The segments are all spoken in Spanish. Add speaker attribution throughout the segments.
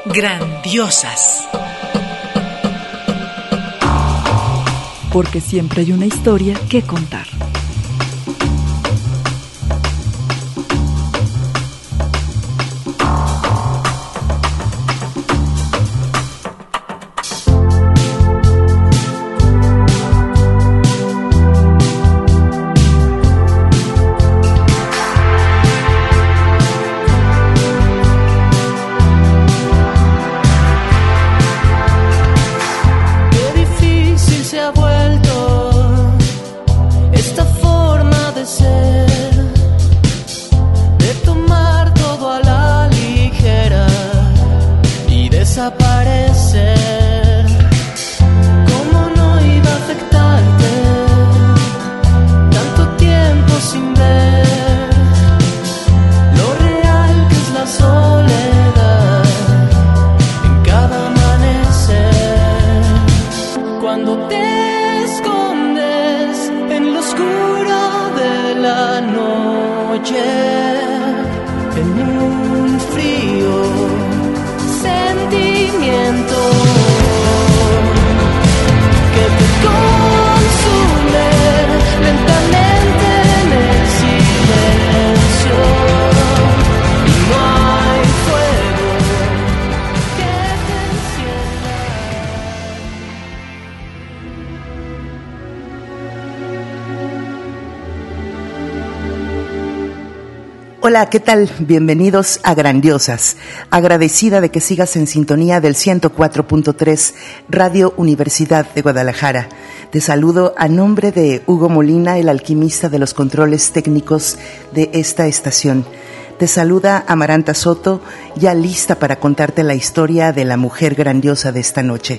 Speaker 1: Grandiosas.
Speaker 2: Porque siempre hay una historia que contar.
Speaker 3: Hola, ¿qué tal? Bienvenidos a Grandiosas. Agradecida de que sigas en sintonía del 104.3 Radio Universidad de Guadalajara. Te saludo a nombre de Hugo Molina, el alquimista de los controles técnicos de esta estación. Te saluda Amaranta Soto, ya lista para contarte la historia de la mujer grandiosa de esta noche.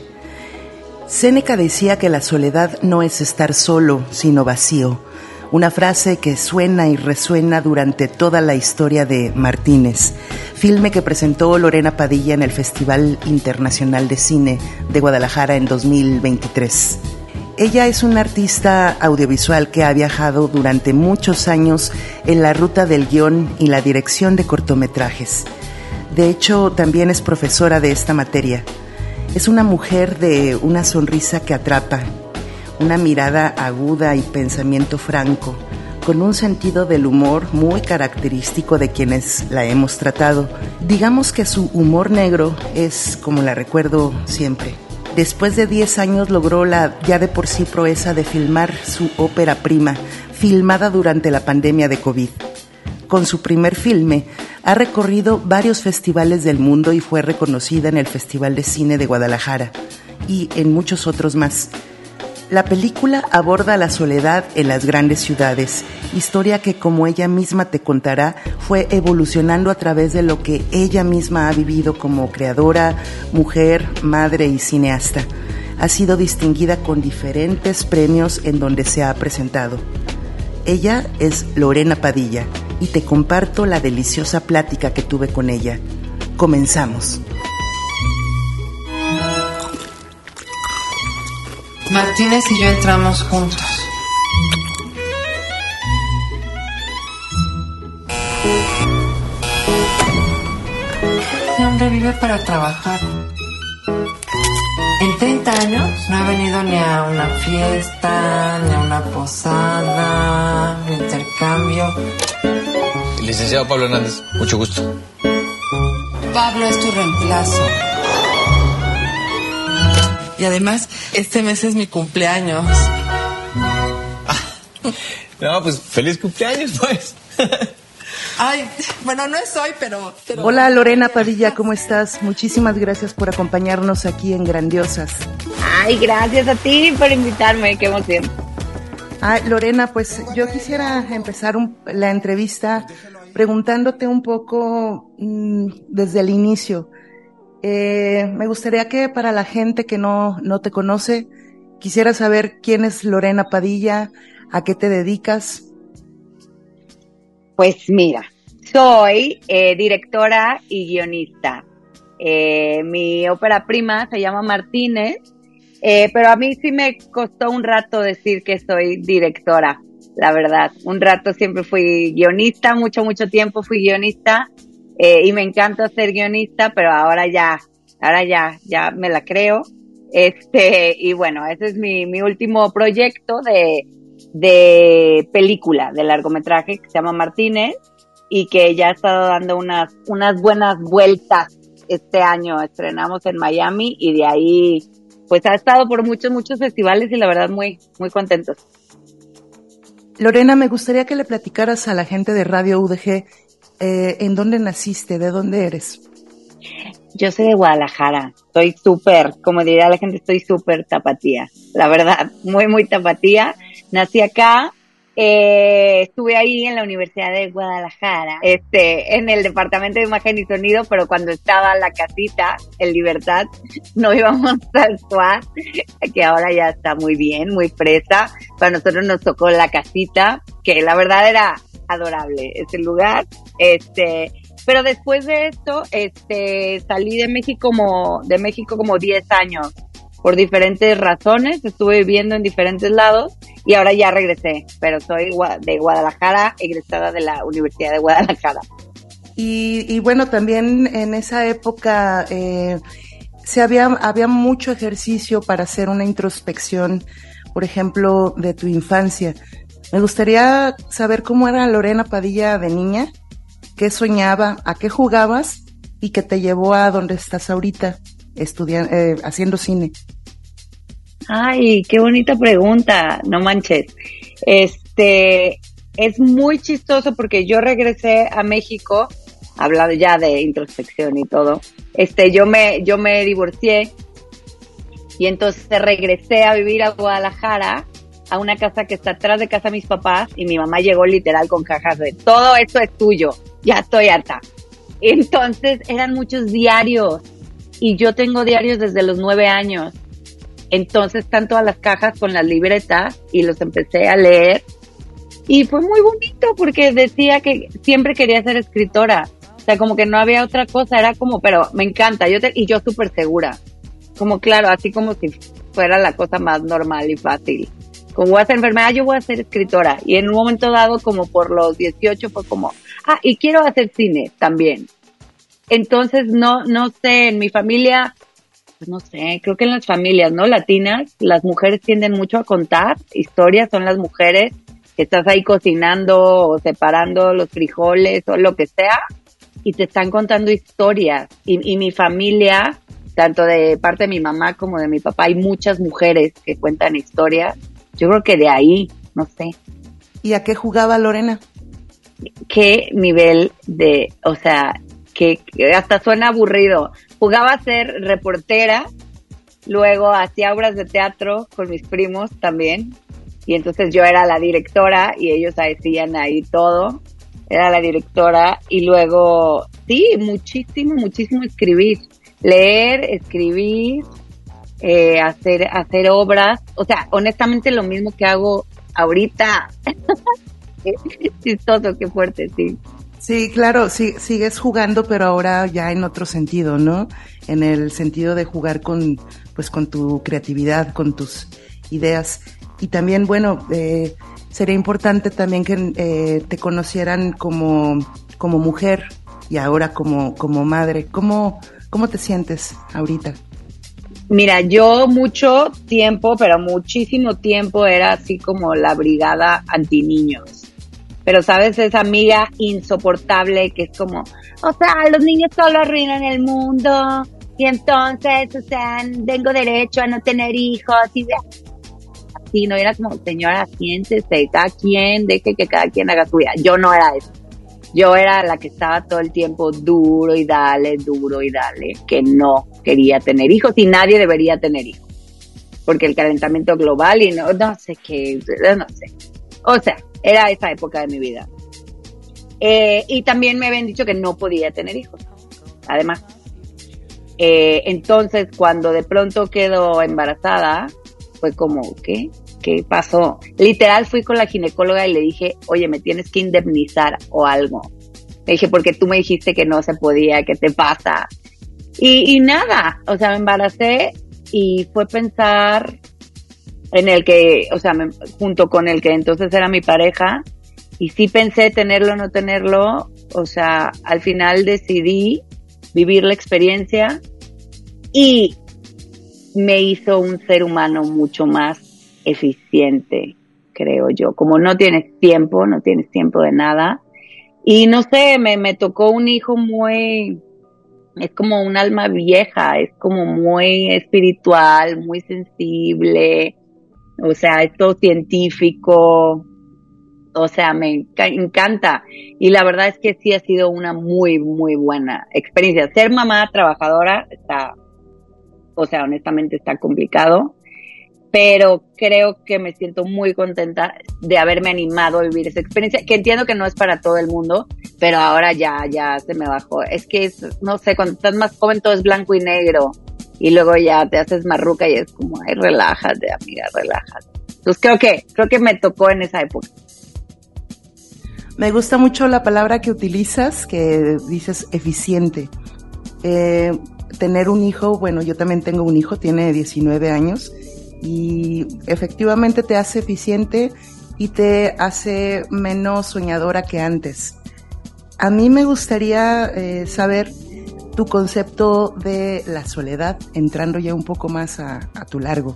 Speaker 3: Séneca decía que la soledad no es estar solo, sino vacío. Una frase que suena y resuena durante toda la historia de Martínez, filme que presentó Lorena Padilla en el Festival Internacional de Cine de Guadalajara en 2023. Ella es una artista audiovisual que ha viajado durante muchos años en la ruta del guión y la dirección de cortometrajes. De hecho, también es profesora de esta materia. Es una mujer de una sonrisa que atrapa, una mirada aguda y pensamiento franco, con un sentido del humor muy característico de quienes la hemos tratado. Digamos que su humor negro es como la recuerdo siempre. Después de 10 años logró la ya de por sí proeza de filmar su ópera prima, filmada durante la pandemia de COVID. Con su primer filme, ha recorrido varios festivales del mundo y fue reconocida en el Festival de Cine de Guadalajara y en muchos otros más. La película aborda la soledad en las grandes ciudades, historia que, como ella misma te contará, fue evolucionando a través de lo que ella misma ha vivido como creadora, mujer, madre y cineasta. Ha sido distinguida con diferentes premios en donde se ha presentado. Ella es Lorena Padilla y te comparto la deliciosa plática que tuve con ella. Comenzamos.
Speaker 4: Martínez y yo entramos juntos. Este hombre vive para trabajar. En 30 años no ha venido ni a una fiesta, ni a una posada, ni intercambio.
Speaker 5: Licenciado Pablo Hernández, mucho gusto.
Speaker 4: Pablo es tu reemplazo. Y además, este mes es mi cumpleaños.
Speaker 5: No, pues feliz cumpleaños, pues.
Speaker 4: Ay, bueno, no es hoy, pero...
Speaker 3: Hola Lorena Padilla, ¿cómo estás? Muchísimas gracias por acompañarnos aquí en Grandiosas.
Speaker 6: Ay, gracias a ti por invitarme, qué emoción.
Speaker 3: Lorena, pues yo quisiera empezar la entrevista preguntándote un poco desde el inicio. Me gustaría que para la gente que no te conoce, quisiera saber quién es Lorena Padilla, a qué te dedicas.
Speaker 6: Pues mira, soy directora y guionista. Mi ópera prima se llama Martínez, pero a mí sí me costó un rato decir que soy directora, la verdad. Un rato siempre fui guionista, mucho tiempo fui guionista. Y me encanta ser guionista, pero ahora ya ahora ya me la creo. Y bueno, ese es mi último proyecto de película, de largometraje, que se llama Martínez, y que ya ha estado dando unas buenas vueltas este año. Estrenamos en Miami y de ahí pues ha estado por muchos festivales y la verdad muy, muy contentos.
Speaker 3: Lorena, me gustaría que le platicaras a la gente de Radio UDG en dónde naciste, de dónde eres.
Speaker 6: Yo soy de Guadalajara, estoy súper, como diría la gente, estoy súper tapatía, la verdad, muy, muy tapatía. Nací acá, estuve ahí en la Universidad de Guadalajara, en el departamento de imagen y sonido, pero cuando estaba la casita en Libertad, no íbamos al SUAT, que ahora ya está muy bien, muy fresa. Para nosotros nos tocó la casita, que la verdad era adorable ese lugar, pero después de esto, salí de México como 10 años, por diferentes razones, estuve viviendo en diferentes lados y ahora ya regresé, pero soy de Guadalajara, egresada de la Universidad de Guadalajara.
Speaker 3: Y bueno, también en esa época había mucho ejercicio para hacer una introspección, por ejemplo, de tu infancia. Me gustaría saber cómo era Lorena Padilla de niña, qué soñaba, a qué jugabas y qué te llevó a donde estás ahorita, haciendo cine.
Speaker 6: Ay, qué bonita pregunta, no manches. Es muy chistoso porque yo regresé a México, hablando ya de introspección y todo. Yo me divorcié y entonces regresé a vivir a Guadalajara, a una casa que está atrás de casa de mis papás, y mi mamá llegó literal con cajas de todo esto es tuyo, ya estoy harta. Entonces eran muchos diarios y yo tengo diarios desde los 9 años. Entonces están todas las cajas con las libretas y los empecé a leer y fue muy bonito porque decía que siempre quería ser escritora. O sea, como que no había otra cosa, era como, pero me encanta, y yo súper segura. Como claro, así como si fuera la cosa más normal y fácil. Como voy a ser enfermera, yo voy a ser escritora. Y en un momento dado, como por los 18, fue como, y quiero hacer cine también. Entonces, no sé, en mi familia, pues no sé, creo que en las familias, ¿no? Latinas, las mujeres tienden mucho a contar historias, son las mujeres que estás ahí cocinando o separando los frijoles o lo que sea, y te están contando historias. Y mi familia, tanto de parte de mi mamá como de mi papá, hay muchas mujeres que cuentan historias. Yo creo que de ahí, no sé.
Speaker 3: ¿Y a qué jugaba Lorena?
Speaker 6: ¿Qué nivel o sea, que hasta suena aburrido? Jugaba a ser reportera, luego hacía obras de teatro con mis primos también, y entonces yo era la directora y ellos hacían ahí todo, era la directora, y luego, sí, muchísimo escribir, leer, escribir, hacer obras, o sea, honestamente lo mismo que hago ahorita. Qué chistoso, qué fuerte, sí.
Speaker 3: Sí, claro, sí, sigues jugando, pero ahora ya en otro sentido, ¿no? En el sentido de jugar con tu creatividad, con tus ideas. Y también, bueno, sería importante también que te conocieran como mujer y ahora como madre. ¿Cómo te sientes ahorita?
Speaker 6: Mira, yo mucho tiempo, pero muchísimo tiempo era así como la brigada antiniños. Pero, ¿sabes? Esa amiga insoportable que es como, o sea, los niños solo arruinan el mundo y entonces, o sea, tengo derecho a no tener hijos y así, no era como, señora, siéntese, cada quien, deje que cada quien haga su vida. Yo no era eso. Yo era la que estaba todo el tiempo duro y dale, que no quería tener hijos y nadie debería tener hijos. Porque el calentamiento global y no sé qué, no sé. O sea, era esa época de mi vida. Y también me habían dicho que no podía tener hijos, además. Entonces, cuando de pronto quedo embarazada, fue como, ¿qué pasó? Literal, fui con la ginecóloga y le dije, oye, me tienes que indemnizar o algo. Le dije, porque tú me dijiste que no se podía, ¿qué te pasa? Y nada, o sea, me embaracé y fue pensar en el que, o sea, junto con el que entonces era mi pareja, y sí pensé tenerlo o no tenerlo, o sea, al final decidí vivir la experiencia y me hizo un ser humano mucho más eficiente, creo yo. Como no tienes tiempo de nada. Y no sé, me tocó un hijo es como un alma vieja, es como muy espiritual, muy sensible, o sea, es todo científico, o sea, me encanta. Y la verdad es que sí ha sido una muy, muy buena experiencia. Ser mamá trabajadora honestamente está complicado, pero creo que me siento muy contenta de haberme animado a vivir esa experiencia, que entiendo que no es para todo el mundo, pero ahora ya se me bajó. Es que no sé, cuando estás más joven todo es blanco y negro, y luego ya te haces marruca y es como, ay, relájate, amiga, relájate. Entonces creo que me tocó en esa época.
Speaker 3: Me gusta mucho la palabra que utilizas, que dices eficiente. Tener un hijo, bueno, yo también tengo un hijo, tiene 19 años, y efectivamente te hace eficiente y te hace menos soñadora que antes. A mí me gustaría saber tu concepto de la soledad, entrando ya un poco más a tu largo.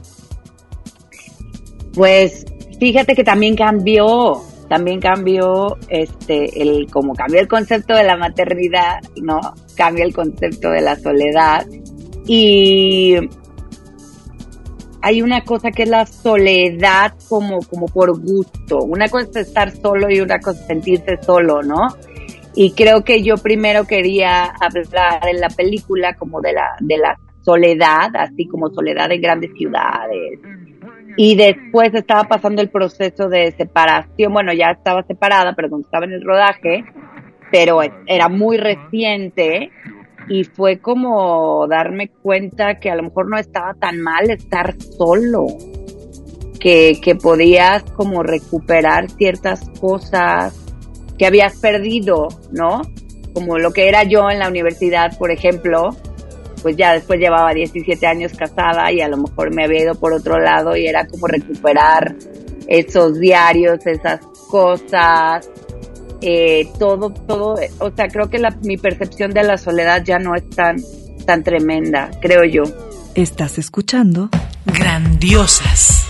Speaker 6: Pues fíjate que también cambió como cambió el concepto de la maternidad, ¿no? Cambia el concepto de la soledad, y hay una cosa que es la soledad como por gusto. Una cosa es estar solo y una cosa es sentirse solo, ¿no? Y creo que yo primero quería hablar en la película como de la soledad, así como soledad en grandes ciudades. Y después estaba pasando el proceso de separación. Bueno, ya estaba separada, pero cuando estaba en el rodaje, pero era muy reciente. Y fue como darme cuenta que a lo mejor no estaba tan mal estar solo, que podías como recuperar ciertas cosas que habías perdido, ¿no? Como lo que era yo en la universidad, por ejemplo, pues ya después llevaba 17 años casada y a lo mejor me había ido por otro lado, y era como recuperar esos diarios, esas cosas. Todo, o sea, creo que mi percepción de la soledad ya no es tan tremenda, creo yo.
Speaker 2: Estás escuchando
Speaker 1: Grandiosas.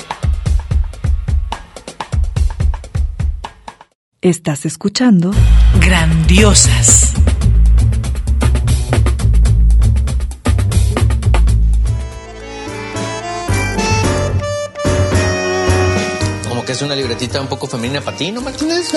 Speaker 2: Estás escuchando
Speaker 1: Grandiosas.
Speaker 5: Como que es una libretita un poco femenina para ti, ¿no, Martínez?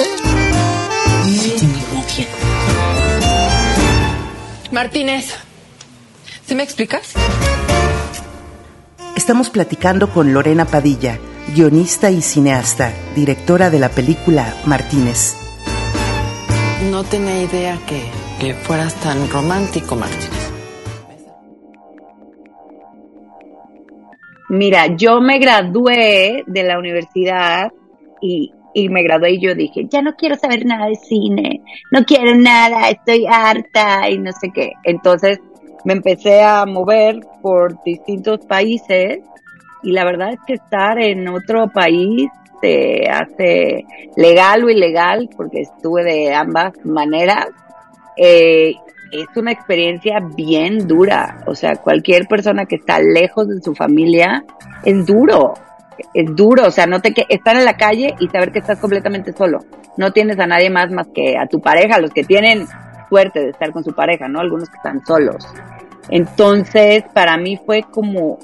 Speaker 4: Martínez, ¿sí me explicas?
Speaker 3: Estamos platicando con Lorena Padilla, guionista y cineasta, directora de la película Martínez.
Speaker 4: No tenía idea que fueras tan romántico, Martínez.
Speaker 6: Mira, yo me gradué de la universidad y me gradué y yo dije, ya no quiero saber nada de cine, no quiero nada, estoy harta y no sé qué. Entonces me empecé a mover por distintos países, y la verdad es que estar en otro país te hace legal o ilegal, porque estuve de ambas maneras. Es una experiencia bien dura. O sea, cualquier persona que está lejos de su familia es duro, o sea, estar en la calle y saber que estás completamente solo, no tienes a nadie más que a tu pareja, los que tienen suerte de estar con su pareja, ¿no? Algunos que están solos. Entonces, para mí fue como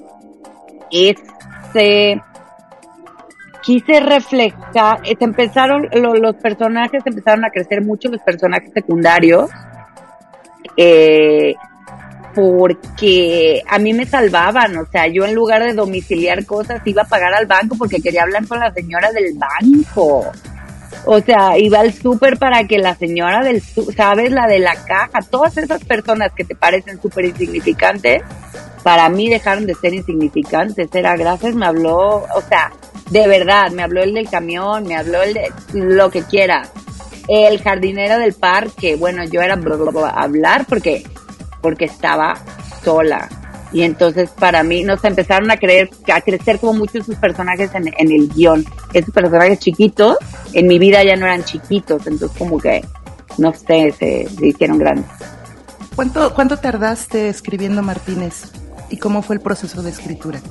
Speaker 6: quise reflejar, los personajes empezaron a crecer mucho, los personajes secundarios, porque a mí me salvaban. O sea, yo en lugar de domiciliar cosas iba a pagar al banco porque quería hablar con la señora del banco. O sea, iba al súper para que la señora ¿sabes? La de la caja, todas esas personas que te parecen súper insignificantes, para mí dejaron de ser insignificantes. Era gracias, me habló, o sea, de verdad, me habló el del camión, me habló el de lo que quiera. El jardinero del parque, bueno, yo era hablar porque estaba sola. Y entonces para mí, no sé, empezaron a crecer como muchos sus personajes en el guión. Esos personajes chiquitos, en mi vida ya no eran chiquitos, entonces como que, no sé, se hicieron grandes.
Speaker 3: ¿Cuánto tardaste escribiendo Martínez? ¿Y cómo fue el proceso de escritura?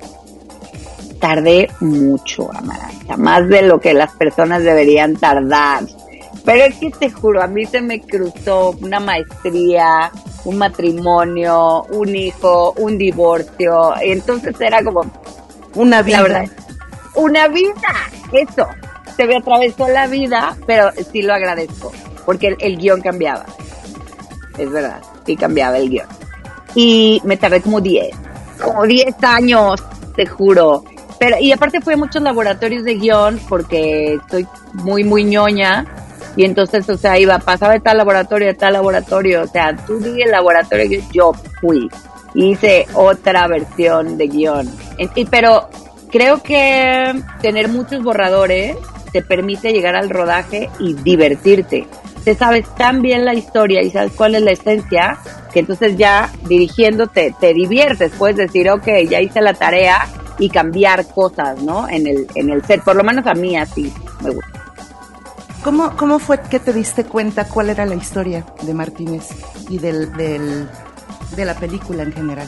Speaker 6: Tardé mucho, Amaranta, más de lo que las personas deberían tardar. Pero es que te juro, a mí se me cruzó una maestría, un matrimonio, un hijo, un divorcio. Y entonces era como...
Speaker 3: Una vida.
Speaker 6: La verdad, una vida, eso. Se me atravesó la vida, pero sí lo agradezco, porque el guión cambiaba. Es verdad, sí cambiaba el guión. Y me tardé como 10 años, te juro. Pero, y aparte fui a muchos laboratorios de guión, porque estoy muy, muy ñoña. Y entonces, o sea, pasaba de tal laboratorio a tal laboratorio. O sea, tú di el laboratorio que yo fui. Hice otra versión de guión. Pero creo que tener muchos borradores te permite llegar al rodaje y divertirte. Te sabes tan bien la historia y sabes cuál es la esencia, que entonces ya dirigiéndote te diviertes. Puedes decir, ok, ya hice la tarea y cambiar cosas, ¿no? En el set. Por lo menos a mí así me gusta.
Speaker 3: ¿Cómo fue que te diste cuenta cuál era la historia de Martínez y de la película en general?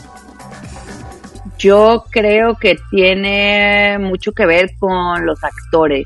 Speaker 6: Yo creo que tiene mucho que ver con los actores.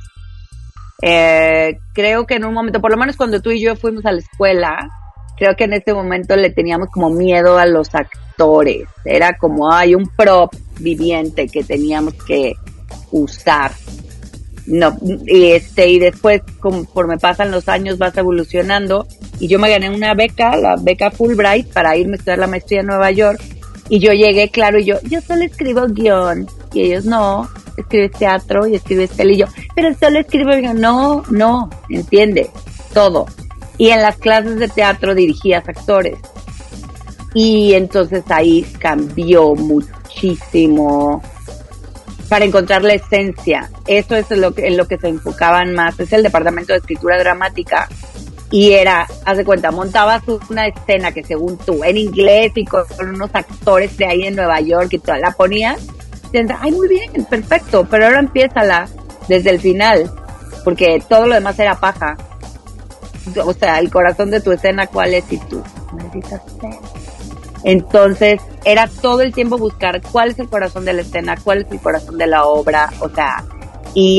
Speaker 6: Creo que en un momento, por lo menos cuando tú y yo fuimos a la escuela, creo que en ese momento le teníamos como miedo a los actores. Era como, hay un prop viviente que teníamos que usar. No, y después, conforme pasan los años, vas evolucionando. Y yo me gané una beca, la beca Fulbright, para irme a estudiar la maestría en Nueva York. Y yo llegué, claro, y yo solo escribo guión. Y ellos, no, escribes teatro y escribes tele. Y yo, pero solo escribo guión. No, entiende, todo. Y en las clases de teatro dirigías actores. Y entonces ahí cambió muchísimo para encontrar la esencia. Eso es en lo que se enfocaban más. Es el departamento de escritura dramática. Y era, haz de cuenta, montabas una escena que según tú, en inglés y con unos actores de ahí en Nueva York y toda la ponías. Y piensas, ay, muy bien, perfecto, pero ahora empiézala desde el final, porque todo lo demás era paja. O sea, el corazón de tu escena, ¿cuál es? Y tú, maldita sea. Entonces, era todo el tiempo buscar cuál es el corazón de la escena, cuál es el corazón de la obra, o sea, y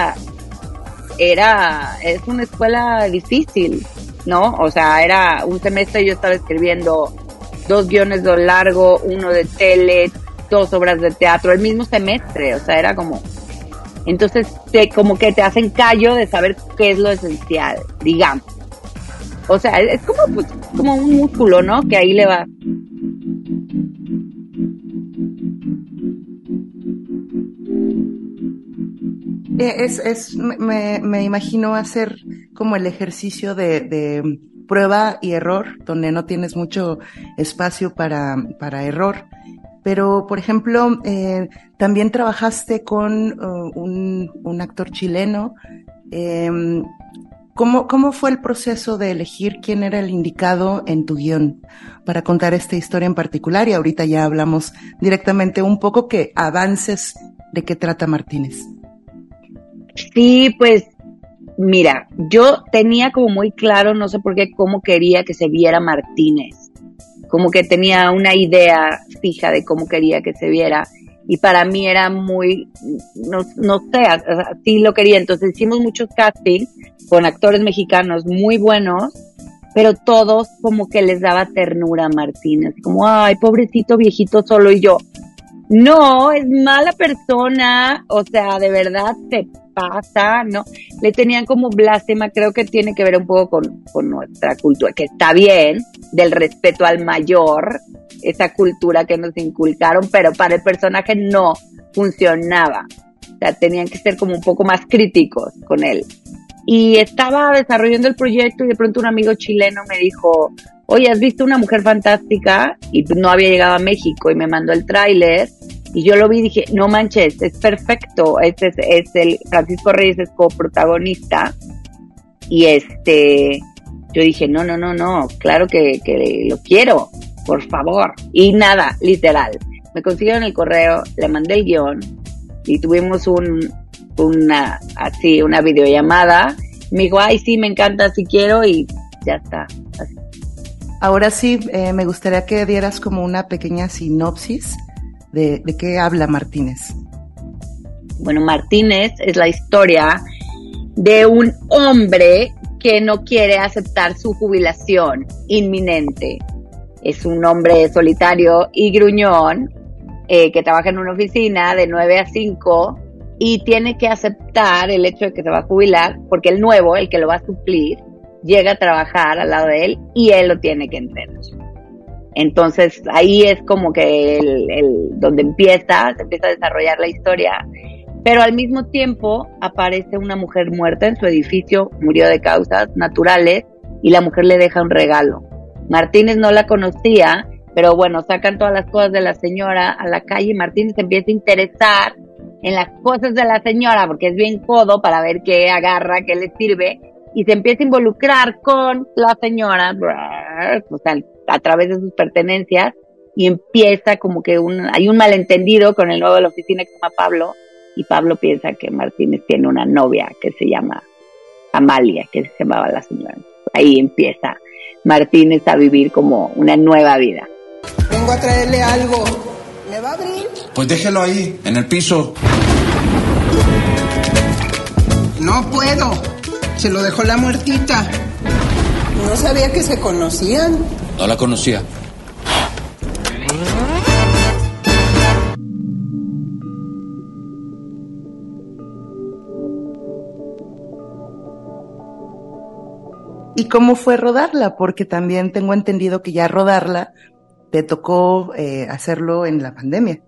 Speaker 6: es una escuela difícil, ¿no? O sea, era un semestre yo estaba escribiendo 2 guiones de largo, 1 de tele, 2 obras de teatro, el mismo semestre, o sea, era como... Entonces, como que te hacen callo de saber qué es lo esencial, digamos. O sea, es como un músculo, ¿no? Que ahí le va...
Speaker 3: Me imagino hacer como el ejercicio de prueba y error, donde no tienes mucho espacio para error. Pero, por ejemplo, también trabajaste con un actor chileno. ¿Cómo fue el proceso de elegir quién era el indicado en tu guión para contar esta historia en particular? Y ahorita ya hablamos directamente un poco que avances de qué trata Martínez.
Speaker 6: Sí, pues, mira, yo tenía como muy claro, no sé por qué, cómo quería que se viera Martínez. Como que tenía una idea fija de cómo quería que se viera. Y para mí era muy, no sé, así lo quería. Entonces hicimos muchos castings con actores mexicanos muy buenos, pero todos como que les daba ternura a Martínez. Como, ay, pobrecito viejito solo. Y yo, no, es mala persona, o sea, de verdad te pasa, ¿no? Le tenían como lástima, creo que tiene que ver un poco con nuestra cultura, que está bien, del respeto al mayor, esa cultura que nos inculcaron, pero para el personaje no funcionaba. O sea, tenían que ser como un poco más críticos con él. Y estaba desarrollando el proyecto y de pronto un amigo chileno me dijo, oye, ¿has visto Una Mujer Fantástica? Y no había llegado a México y me mandó el tráiler y yo lo vi y dije, no manches, es perfecto. Es el Francisco Reyes es coprotagonista y yo dije, no, claro que lo quiero, por favor. Y nada, literal, me consiguieron el correo, le mandé el guión y tuvimos una videollamada. Me dijo, ay, sí, me encanta, sí quiero, y ya está. Así.
Speaker 3: Ahora sí, me gustaría que dieras como una pequeña sinopsis de qué habla Martínez.
Speaker 6: Bueno, Martínez es la historia de un hombre que no quiere aceptar su jubilación inminente. Es un hombre solitario y gruñón que trabaja en una oficina de 9 a 5 y tiene que aceptar el hecho de que se va a jubilar porque el nuevo, el que lo va a suplir, llega a trabajar al lado de él y él lo tiene que entrenar. Entonces ahí es como que donde se empieza a desarrollar la historia, pero al mismo tiempo aparece una mujer muerta en su edificio, murió de causas naturales y la mujer le deja un regalo. Martínez no la conocía, pero bueno, sacan todas las cosas de la señora a la calle y Martínez empieza a interesar en las cosas de la señora porque es bien codo para ver qué agarra, qué le sirve y se empieza a involucrar con la señora, o sea, a través de sus pertenencias y empieza como que hay un malentendido con el nuevo de la oficina que se llama Pablo y Pablo piensa que Martínez tiene una novia que se llama Amalia, que se llamaba la señora. Ahí empieza Martínez a vivir como una nueva vida.
Speaker 7: Vengo a traerle algo. ¿Me va a abrir?
Speaker 8: Pues déjelo ahí, en el piso.
Speaker 7: No puedo. Se lo dejó la muertita. No sabía que se conocían.
Speaker 5: No la conocía.
Speaker 3: ¿Y cómo fue rodarla? Porque también tengo entendido que ya rodarla te tocó hacerlo en la pandemia.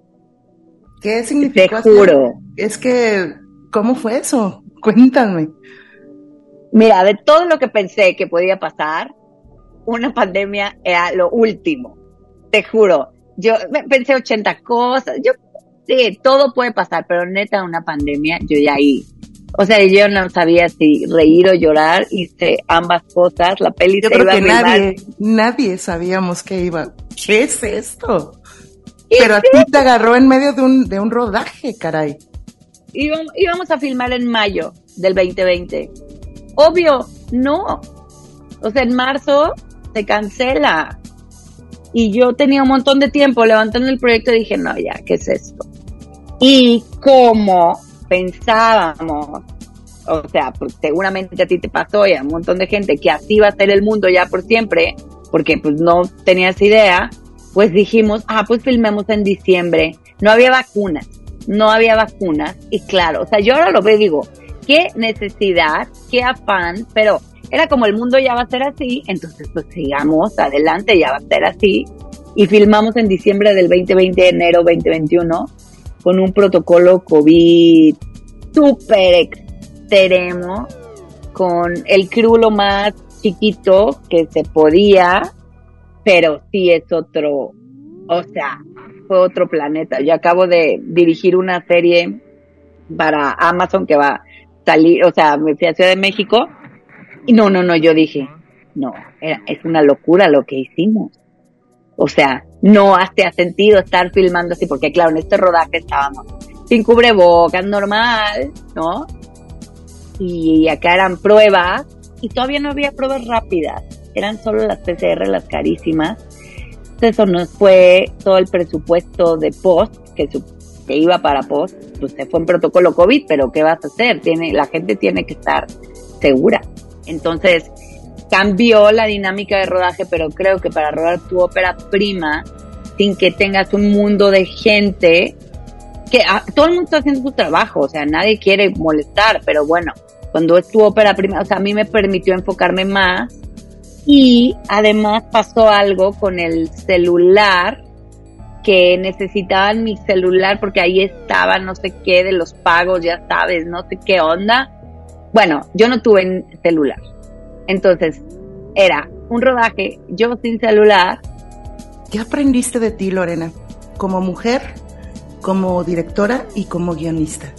Speaker 3: ¿Qué significó?
Speaker 6: Te juro.
Speaker 3: Es que, ¿cómo fue eso? Cuéntame.
Speaker 6: Mira, de todo lo que pensé que podía pasar, una pandemia era lo último. Te juro. Yo pensé 80 cosas. Sí, todo puede pasar, pero neta, una pandemia, yo ya ahí. O sea, yo no sabía si reír o llorar, hice ambas cosas, la peli
Speaker 3: yo
Speaker 6: se
Speaker 3: creo
Speaker 6: iba
Speaker 3: que
Speaker 6: a filmar.
Speaker 3: nadie sabíamos que iba. ¿Qué es esto? Pero a ti te agarró en medio de un rodaje, caray.
Speaker 6: Íbamos a filmar en mayo del 2020. Obvio, no. O sea, en marzo se cancela. Y yo tenía un montón de tiempo levantando el proyecto y dije, no, ya, ¿qué es esto? Y como pensábamos, o sea, pues seguramente a ti te pasó y a un montón de gente que así va a ser el mundo ya por siempre, porque pues no tenías idea, pues dijimos, pues filmemos en diciembre. No había vacunas y claro, o sea, yo ahora lo veo y digo, qué necesidad, qué afán, pero era como el mundo ya va a ser así, entonces pues sigamos adelante, ya va a ser así, y filmamos en diciembre del 2020, enero 2021, con un protocolo COVID súper extremo, con el crew lo más chiquito que se podía, pero sí es otro, o sea, fue otro planeta. Yo acabo de dirigir una serie para Amazon que va a salir, o sea, me fui a Ciudad de México, y no, yo dije, no, es una locura lo que hicimos. O sea, no hacía sentido estar filmando así, porque claro, en este rodaje estábamos sin cubrebocas, normal, ¿no? Y acá eran pruebas, y todavía no había pruebas rápidas, eran solo las PCR, las carísimas. Entonces eso nos fue todo el presupuesto de post, que iba para post, pues se fue en protocolo COVID, pero ¿qué vas a hacer? La gente tiene que estar segura. Entonces, cambió la dinámica de rodaje, pero creo que para rodar tu ópera prima, sin que tengas un mundo de gente, que todo el mundo está haciendo su trabajo, o sea, nadie quiere molestar, pero bueno, cuando es tu ópera prima, o sea, a mí me permitió enfocarme más, y además pasó algo con el celular, que necesitaban mi celular porque ahí estaba no sé qué de los pagos, ya sabes, no sé qué onda. Bueno, yo no tuve celular. Entonces, era un rodaje, yo sin celular.
Speaker 3: ¿Qué aprendiste de ti, Lorena? Como mujer, como directora y como guionista.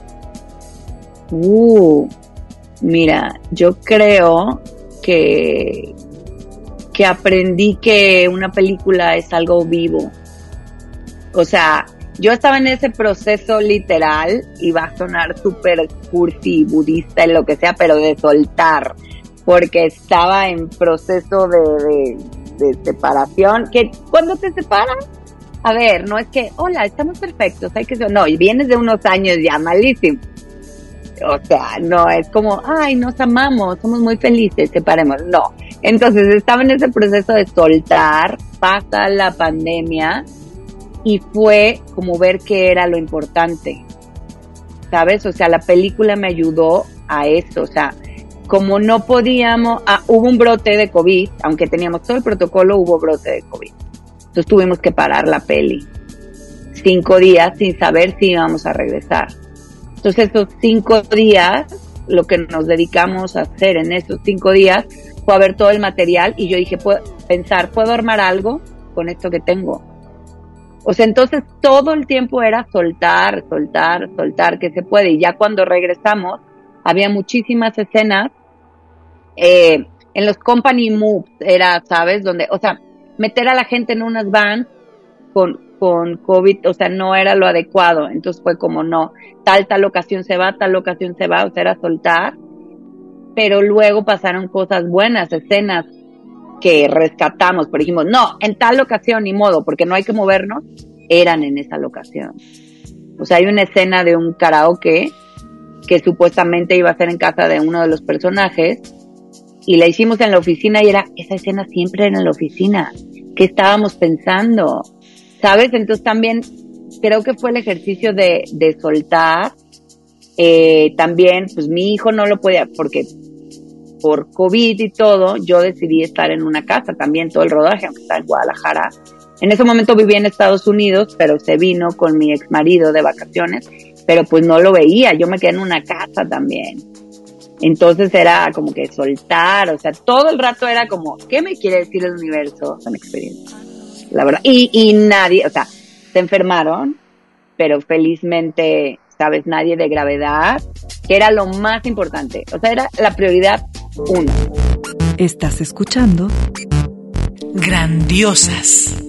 Speaker 6: Mira, yo creo que aprendí que una película es algo vivo. O sea, yo estaba en ese proceso literal, y va a sonar súper cursi, budista, en lo que sea, pero de soltar. porque estaba en proceso de separación, que cuando te separan, a ver, no es que, hola, estamos perfectos, hay que... No, y vienes de unos años ya malísimo. O sea, no es como, ay, nos amamos, somos muy felices, separemos. No. Entonces estaba en ese proceso de soltar, pasa la pandemia y fue como ver qué era lo importante, ¿sabes? O sea, la película me ayudó a eso, o sea, como no podíamos, hubo un brote de COVID, aunque teníamos todo el protocolo, hubo brote de COVID. Entonces tuvimos que parar la peli 5 días sin saber si íbamos a regresar. Entonces esos 5 días, lo que nos dedicamos a hacer en esos 5 días fue a ver todo el material y yo dije, ¿puedo armar algo con esto que tengo? O sea, entonces todo el tiempo era soltar, que se puede. Y ya cuando regresamos, había muchísimas escenas en los company moves, era, ¿sabes? Donde, o sea, meter a la gente en unas vans con COVID, o sea, no era lo adecuado. Entonces fue como, no, tal locación se va, o sea, era soltar. Pero luego pasaron cosas buenas, escenas que rescatamos, pero dijimos, no, en tal locación, ni modo, porque no hay que movernos, eran en esa locación. O sea, hay una escena de un karaoke que supuestamente iba a ser en casa de uno de los personajes, y la hicimos en la oficina y esa escena siempre era en la oficina. ¿Qué estábamos pensando? ¿Sabes? Entonces también creo que fue el ejercicio de soltar. También, pues mi hijo no lo podía, porque por COVID y todo, yo decidí estar en una casa también todo el rodaje, aunque estaba en Guadalajara. En ese momento vivía en Estados Unidos, pero se vino con mi ex marido de vacaciones, pero pues no lo veía, yo me quedé en una casa también. Entonces era como que soltar, o sea, todo el rato era como, ¿qué me quiere decir el universo? Son experiencias, la verdad. Y nadie, o sea, se enfermaron, pero felizmente, ¿sabes? Nadie de gravedad, que era lo más importante. O sea, era la prioridad 1.
Speaker 2: Estás escuchando
Speaker 1: Grandiosas.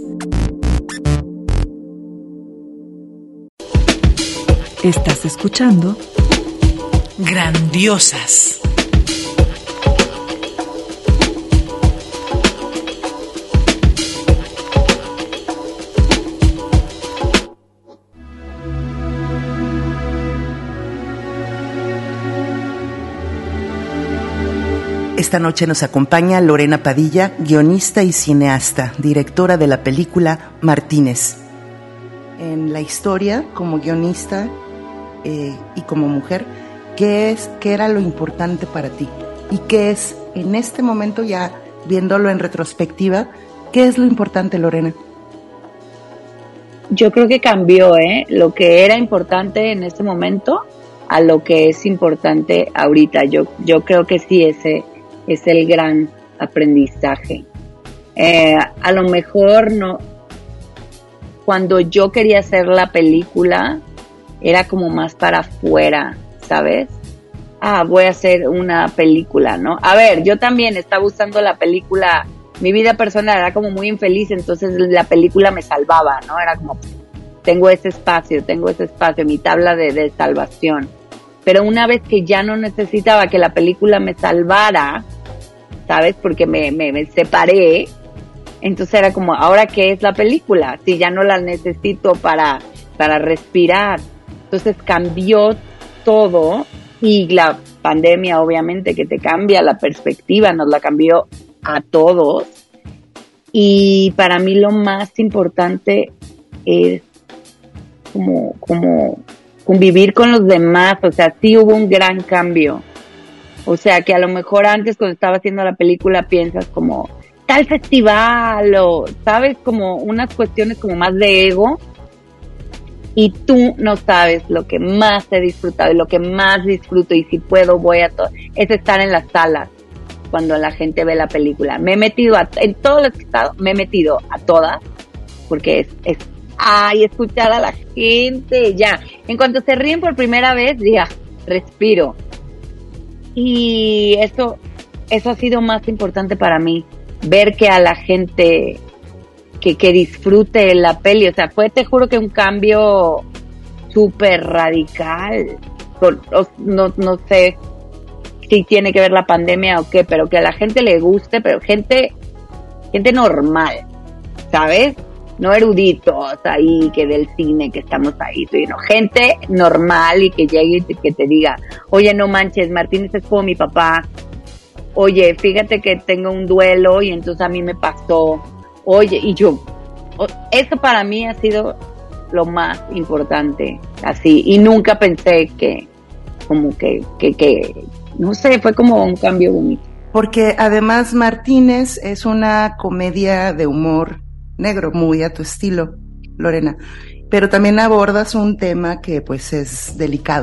Speaker 2: Estás escuchando
Speaker 1: Grandiosas.
Speaker 3: Esta noche nos acompaña Lorena Padilla, guionista y cineasta, directora de la película Martínez. En la historia, como guionista y como mujer, ¿qué era lo importante para ti? ¿Y qué es, en este momento, ya viéndolo en retrospectiva, qué es lo importante, Lorena?
Speaker 6: Yo creo que cambió, lo que era importante en este momento a lo que es importante ahorita. Yo creo que sí, ese es el gran aprendizaje. A lo mejor no, cuando yo quería hacer la película, era como más para afuera, ¿sabes? Voy a hacer una película, ¿no? A ver, yo también estaba usando la película, mi vida personal era como muy infeliz, entonces la película me salvaba, ¿no? Era como, tengo ese espacio, mi tabla de salvación. Pero una vez que ya no necesitaba que la película me salvara, ¿sabes? Porque me separé, entonces era como, ¿ahora qué es la película? Si ya no la necesito para respirar. Entonces cambió todo, y la pandemia obviamente que te cambia la perspectiva, nos la cambió a todos. Y para mí lo más importante es como convivir con los demás. O sea, sí hubo un gran cambio. O sea, que a lo mejor antes cuando estaba haciendo la película piensas como tal festival o, ¿sabes? Como unas cuestiones como más de ego. Y tú no sabes lo que más he disfrutado y lo que más disfruto, y si puedo voy a todo, es estar en las salas cuando la gente ve la película. Me he metido en todos los estados, me he metido a todas, porque es escuchar a la gente, ya. En cuanto se ríen por primera vez, ya, respiro. Y eso ha sido más importante para mí, ver que a la gente que disfrute la peli. O sea, te juro que un cambio súper radical. No sé si tiene que ver la pandemia o qué, pero que a la gente le guste, pero gente normal, ¿sabes? No eruditos ahí, que del cine, que estamos ahí, sino gente normal y que llegue y que te diga, oye, no manches, Martínez es como mi papá, oye, fíjate que tengo un duelo y entonces a mí me pasó, oye, y yo, eso para mí ha sido lo más importante, así, y nunca pensé que, como que, no sé, fue como un cambio bonito.
Speaker 3: Porque además Martínez es una comedia de humor negro, muy a tu estilo, Lorena, pero también abordas un tema que pues es delicado.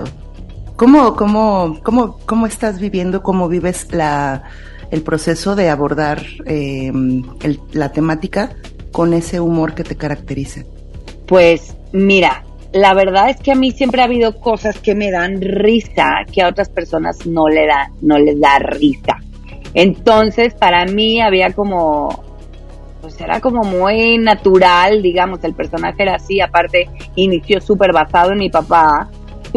Speaker 3: ¿Cómo estás viviendo, cómo vives el proceso de abordar la temática con ese humor que te caracteriza?
Speaker 6: Pues mira, la verdad es que a mí siempre ha habido cosas que me dan risa que a otras personas no les da risa. Entonces para mí había como, pues era como muy natural, digamos, el personaje era así, aparte inició súper basado en mi papá,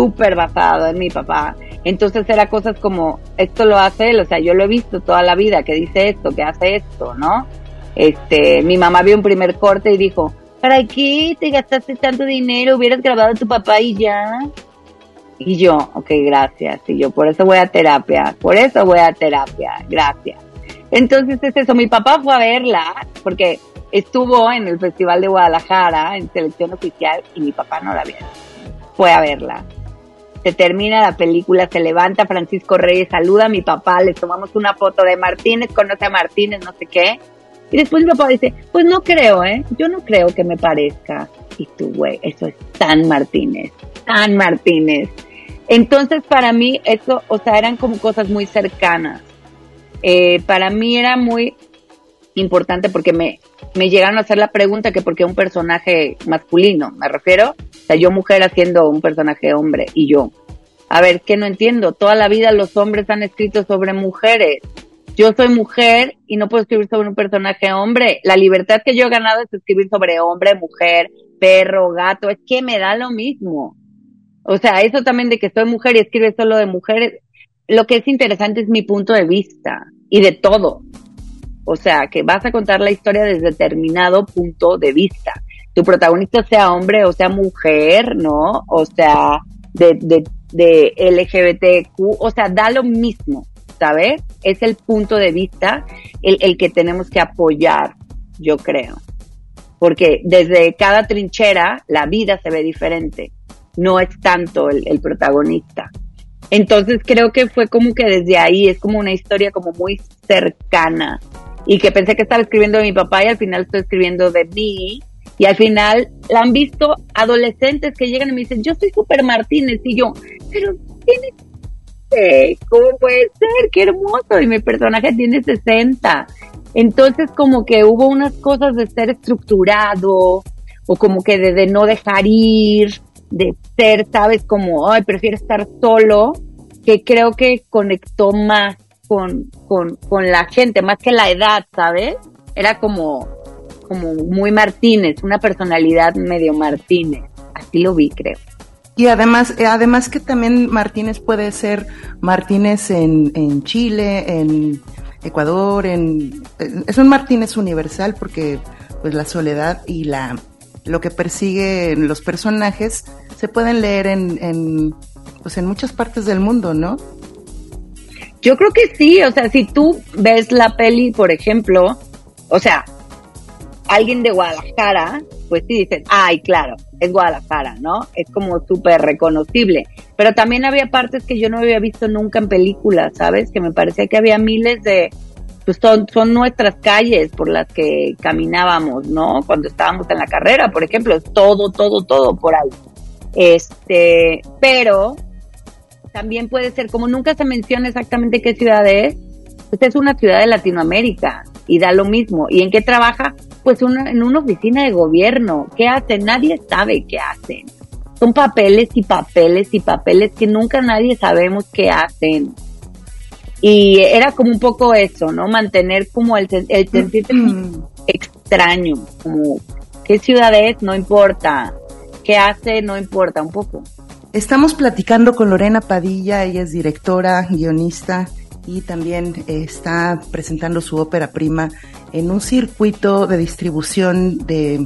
Speaker 6: entonces era cosas como, esto lo hace él, o sea, yo lo he visto toda la vida, que dice esto, que hace esto, ¿no? Mi mamá vio un primer corte y dijo, ¿para qué te gastaste tanto dinero? Hubieras grabado a tu papá y ya. Y yo, ok, gracias, y yo, por eso voy a terapia, gracias. Entonces es eso, mi papá fue a verla, porque estuvo en el Festival de Guadalajara, en selección oficial, y mi papá no la vio. Fue a verla. Se termina la película, se levanta Francisco Reyes, saluda a mi papá, les tomamos una foto de Martínez, conoce a Martínez, no sé qué. Y después mi papá dice, pues no creo, yo no creo que me parezca. Y tú, güey, eso es tan Martínez. Entonces para mí eso, o sea, eran como cosas muy cercanas. Para mí era muy importante porque me llegaron a hacer la pregunta que por qué un personaje masculino, me refiero, o sea, yo mujer haciendo un personaje hombre, y yo, a ver, ¿qué no entiendo? Toda la vida los hombres han escrito sobre mujeres, yo soy mujer y no puedo escribir sobre un personaje hombre, la libertad que yo he ganado es escribir sobre hombre, mujer, perro, gato, es que me da lo mismo, o sea, eso también de que soy mujer y escribe solo de mujeres, lo que es interesante es mi punto de vista, y de todo. O sea, que vas a contar la historia desde determinado punto de vista. Tu protagonista sea hombre o sea mujer, ¿no? O sea, de LGBTQ, o sea, da lo mismo, ¿sabes? Es el punto de vista el que tenemos que apoyar, yo creo. Porque desde cada trinchera la vida se ve diferente. No es tanto el protagonista. Entonces creo que fue como que desde ahí es como una historia como muy cercana y que pensé que estaba escribiendo de mi papá y al final estoy escribiendo de mí y al final la han visto adolescentes que llegan y me dicen, yo soy Super Martínez y yo, pero ¿cómo puede ser? ¡Qué hermoso! Y mi personaje tiene 60. Entonces como que hubo unas cosas de ser estructurado o como que de no dejar ir, de ser, ¿sabes? Como, ay, prefiero estar solo, que creo que conectó más con la gente, más que la edad, ¿sabes? Era como muy Martínez, una personalidad medio Martínez, así lo vi, creo.
Speaker 3: Y además que también Martínez puede ser Martínez en Chile, en Ecuador, es un Martínez universal porque pues la soledad y lo que persiguen los personajes se pueden leer en muchas partes del mundo, ¿no?
Speaker 6: Yo creo que sí, o sea, si tú ves la peli, por ejemplo, o sea, alguien de Guadalajara, pues sí dices, ay, claro, es Guadalajara, ¿no? Es como súper reconocible. Pero también había partes que yo no había visto nunca en películas, ¿sabes? Que me parecía que había miles de... Pues son nuestras calles por las que caminábamos, ¿no? Cuando estábamos en la carrera, por ejemplo, todo por ahí. Pero también puede ser, como nunca se menciona exactamente qué ciudad es, pues es una ciudad de Latinoamérica y da lo mismo. ¿Y en qué trabaja? Pues en una oficina de gobierno. ¿Qué hacen? Nadie sabe qué hacen. Son papeles y papeles y papeles que nunca nadie sabemos qué hacen. Y era como un poco eso, ¿no? Mantener como el sentirte extraño, como qué ciudad es, no importa, qué hace, no importa, un poco.
Speaker 3: Estamos platicando con Lorena Padilla, ella es directora, guionista y también está presentando su ópera prima en un circuito de distribución de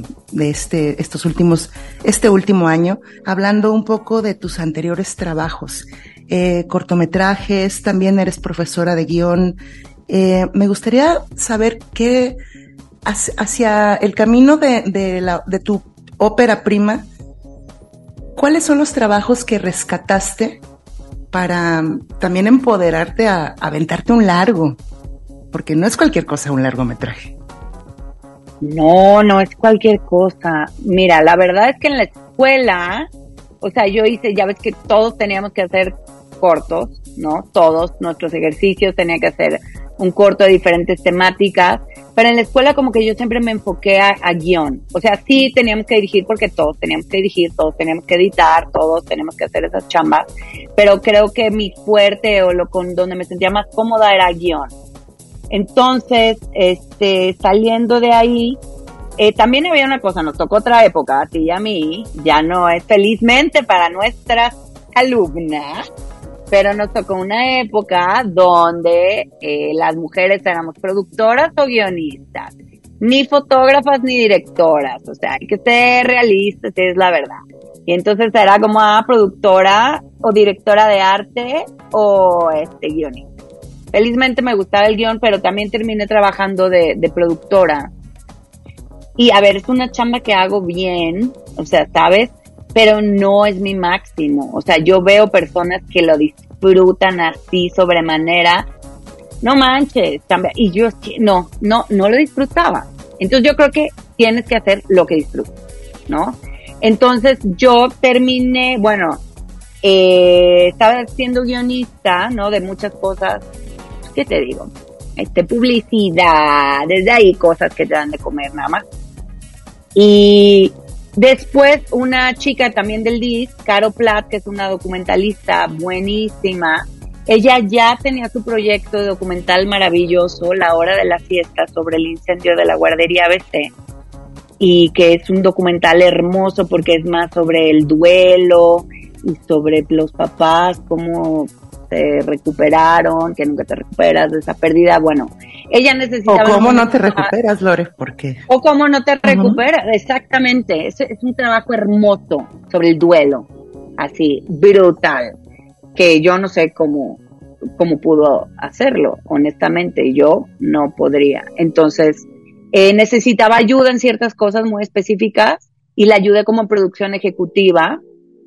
Speaker 3: este último año, hablando un poco de tus anteriores trabajos, cortometrajes, también eres profesora de guión. Me gustaría saber qué hacia el camino de tu ópera prima, ¿cuáles son los trabajos que rescataste para también empoderarte a aventarte un largo? Porque no es cualquier cosa un largometraje.
Speaker 6: No es cualquier cosa. Mira, la verdad es que en la escuela, o sea, yo hice, ya ves que todos teníamos que hacer cortos, ¿no? Todos nuestros ejercicios tenían que hacer un corto de diferentes temáticas, pero en la escuela como que yo siempre me enfoqué a guión. O sea, sí teníamos que dirigir porque todos teníamos que dirigir, todos teníamos que editar, todos tenemos que hacer esas chambas, pero creo que mi fuerte o donde me sentía más cómoda era guión. Entonces, saliendo de ahí, también había una cosa, nos tocó otra época, a ti y a mí, ya no es felizmente para nuestras alumnas, pero nos tocó una época donde las mujeres éramos productoras o guionistas, ni fotógrafas ni directoras, o sea, hay que ser realistas, es la verdad. Y entonces era como productora o directora de arte o guionista. Felizmente me gustaba el guión, pero también terminé trabajando de productora. Y a ver, es una chamba que hago bien, o sea, ¿sabes? Pero no es mi máximo. O sea, yo veo personas que lo disfrutan así sobremanera. No manches, y yo no lo disfrutaba. Entonces yo creo que tienes que hacer lo que disfrutas, ¿no? Entonces yo terminé, estaba siendo guionista, ¿no? De muchas cosas. ¿Qué te digo? Publicidad, desde ahí cosas que te dan de comer nada más. Y después una chica también del DIS, Caro Platt, que es una documentalista buenísima, ella ya tenía su proyecto de documental maravilloso, La Hora de la Siesta, sobre el incendio de la guardería ABC, y que es un documental hermoso porque es más sobre el duelo y sobre los papás, cómo se recuperaron, que nunca te recuperas de esa pérdida. Bueno, ella necesitaba...
Speaker 3: O cómo no te recuperas, Lore, ¿por qué?
Speaker 6: O cómo no te recuperas, exactamente. Es un trabajo hermoso sobre el duelo, así, brutal, que yo no sé cómo pudo hacerlo, honestamente, yo no podría. Entonces, necesitaba ayuda en ciertas cosas muy específicas y la ayudé como producción ejecutiva,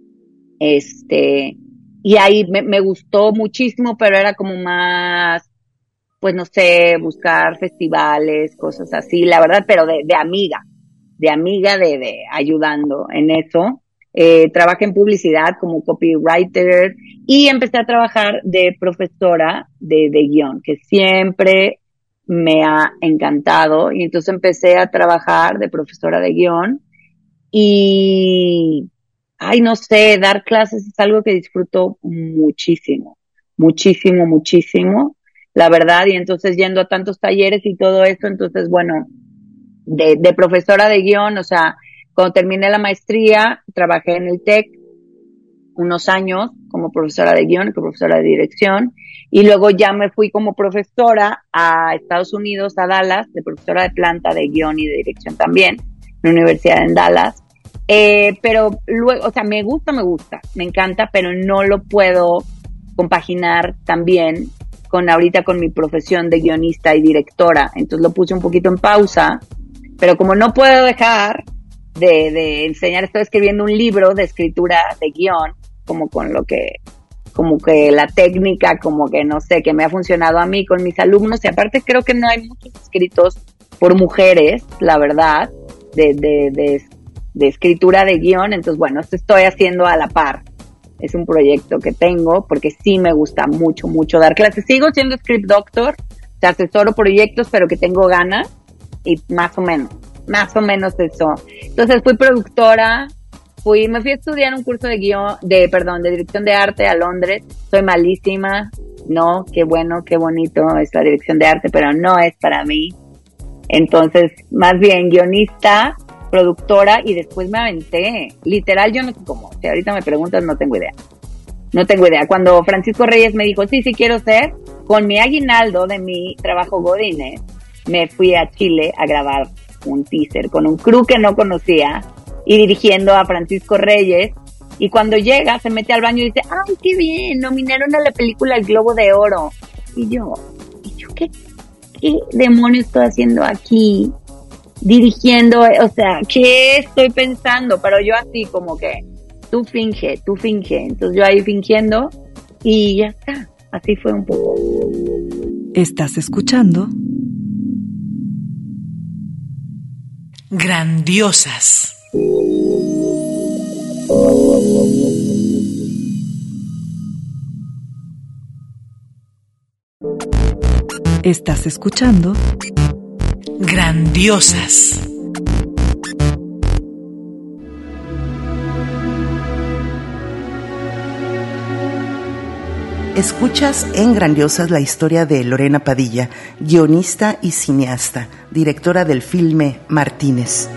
Speaker 6: y ahí me gustó muchísimo, pero era como más, pues no sé, buscar festivales, cosas así, la verdad, pero de amiga, de ayudando en eso. Trabajé en publicidad como copywriter y empecé a trabajar de profesora de guión, que siempre me ha encantado, y entonces empecé a trabajar de profesora de guión y... no sé, dar clases es algo que disfruto muchísimo, la verdad, y entonces yendo a tantos talleres y todo eso, entonces bueno, de profesora de guión, o sea, cuando terminé la maestría, trabajé en el TEC unos años como profesora de guión, como profesora de dirección, y luego ya me fui como profesora a Estados Unidos, a Dallas, de profesora de planta de guión y de dirección también, en la universidad en Dallas. Pero luego, o sea, me gusta, me encanta, pero no lo puedo compaginar también ahorita con mi profesión de guionista y directora. Entonces lo puse un poquito en pausa, pero como no puedo dejar de enseñar, estoy escribiendo un libro de escritura de guión, como que la técnica, como que no sé, que me ha funcionado a mí con mis alumnos, y aparte creo que no hay muchos escritos por mujeres, la verdad, de escritura de guión. Entonces bueno, esto estoy haciendo a la par, es un proyecto que tengo porque sí me gusta mucho dar clases. Sigo siendo script doctor, o sea, asesoro proyectos, pero que tengo ganas, y más o menos eso. Entonces fui productora, me fui a estudiar un curso de dirección de arte a Londres. Soy malísima, no, qué bueno, qué bonito es la dirección de arte, pero no es para mí. Entonces, más bien guionista, productora, y después me aventé. Literal, yo no sé cómo. Si ahorita me preguntas, no tengo idea. Cuando Francisco Reyes me dijo, sí quiero ser, con mi aguinaldo de mi trabajo godínez, me fui a Chile a grabar un teaser con un crew que no conocía y dirigiendo a Francisco Reyes. Y cuando llega, se mete al baño y dice, ¡ay, qué bien! Nominaron a la película El Globo de Oro. Y yo ¿qué demonios estoy haciendo aquí? Dirigiendo, o sea, ¿qué estoy pensando? Pero yo así como que, tú finge. Entonces yo ahí fingiendo y ya está. Así fue un poco.
Speaker 2: Estás escuchando
Speaker 1: Grandiosas.
Speaker 2: Estás escuchando
Speaker 1: Grandiosas.
Speaker 3: Escuchas en Grandiosas la historia de Lorena Padilla, guionista y cineasta, directora del filme Martínez.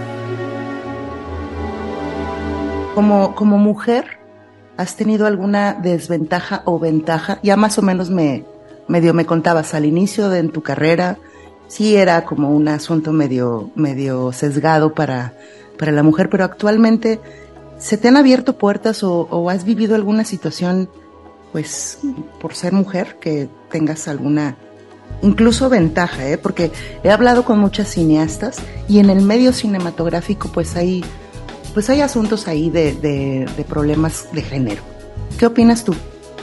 Speaker 3: Como mujer, ¿has tenido alguna desventaja o ventaja? Ya más o menos me contabas al inicio en tu carrera, sí era como un asunto medio sesgado para la mujer, pero actualmente, ¿se te han abierto puertas o has vivido alguna situación, pues, por ser mujer, que tengas alguna, incluso ventaja, porque he hablado con muchas cineastas y en el medio cinematográfico pues hay asuntos ahí de problemas de género. ¿Qué opinas tú?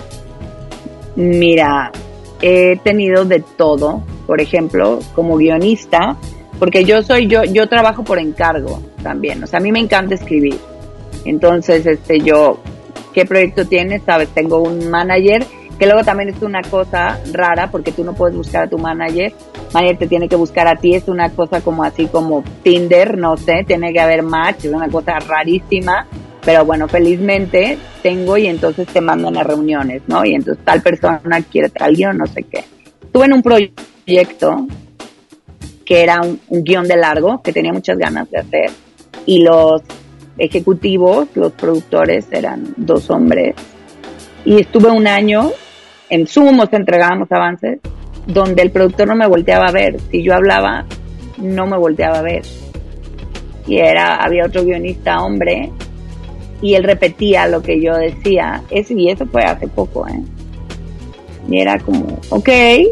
Speaker 6: Mira, he tenido de todo, por ejemplo, como guionista, porque yo trabajo por encargo también, o sea, a mí me encanta escribir. Entonces, ¿qué proyecto tienes? Sabes, tengo un manager, que luego también es una cosa rara, porque tú no puedes buscar a tu manager te tiene que buscar a ti, es una cosa como así como Tinder, no sé, tiene que haber match, es una cosa rarísima, pero bueno, felizmente tengo y entonces te mandan a reuniones, ¿no? Y entonces tal persona quiere tal guión, no sé qué. Estuve en un proyecto que era un guión de largo, que tenía muchas ganas de hacer, y los ejecutivos, los productores eran 2 hombres, y estuve un año, en Zoom os entregábamos avances, donde el productor no me volteaba a ver, si yo hablaba, no me volteaba a ver, y había otro guionista hombre, y él repetía lo que yo decía, y eso fue hace poco, y era como, ¿qué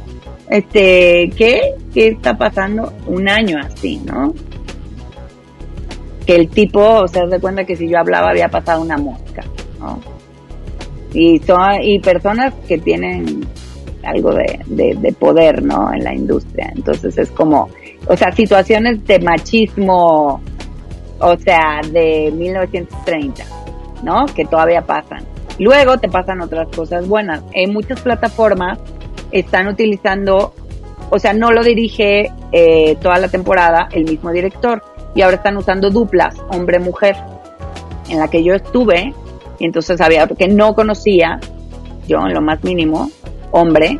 Speaker 6: está pasando? Un año así, ¿no? Que el tipo se da cuenta que si yo hablaba había pasado una mosca, ¿no? Y personas que tienen algo de poder, ¿no? En la industria. Entonces es como, o sea, situaciones de machismo, o sea, de 1930, ¿no? Que todavía pasan. Luego te pasan otras cosas buenas. En muchas plataformas están utilizando, o sea, no lo dirige toda la temporada el mismo director, y ahora están usando duplas, hombre-mujer, en la que yo estuve, y entonces había otro que no conocía, yo en lo más mínimo, hombre,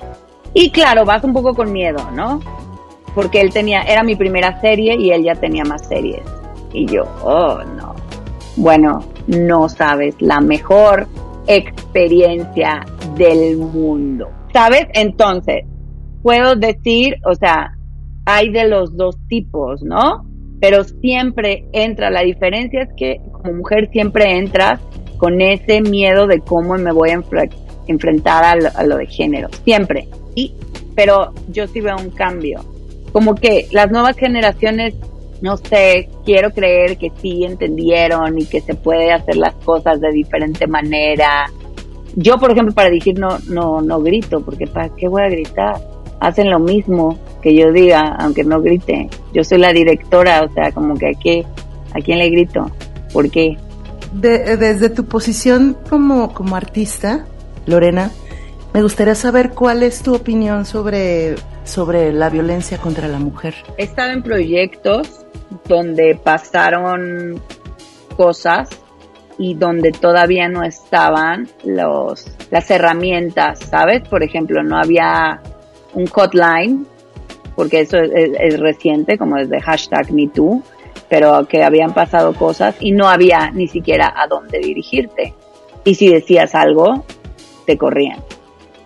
Speaker 6: y claro, vas un poco con miedo, ¿no? Porque era mi primera serie y él ya tenía más series, y yo, no, bueno, no sabes, la mejor experiencia del mundo, ¿sabes? Entonces, puedo decir, o sea, hay de los 2 tipos, ¿no? Pero siempre entra, la diferencia es que como mujer siempre entras con ese miedo de cómo me voy a enfrentar a lo de género, siempre. Pero yo sí veo un cambio, como que las nuevas generaciones, no sé, quiero creer que sí entendieron y que se puede hacer las cosas de diferente manera. Yo, por ejemplo, para decir no grito, porque ¿para qué voy a gritar? Hacen lo mismo que yo diga, aunque no grite. Yo soy la directora, o sea, como que ¿a quién le grito? ¿Por qué?
Speaker 3: Desde tu posición como artista, Lorena, me gustaría saber cuál es tu opinión sobre la violencia contra la mujer.
Speaker 6: He estado en proyectos donde pasaron cosas y donde todavía no estaban las herramientas, ¿sabes? Por ejemplo, no había un hotline, porque eso es reciente, como desde #MeToo, pero que habían pasado cosas y no había ni siquiera a dónde dirigirte. Y si decías algo, te corrían.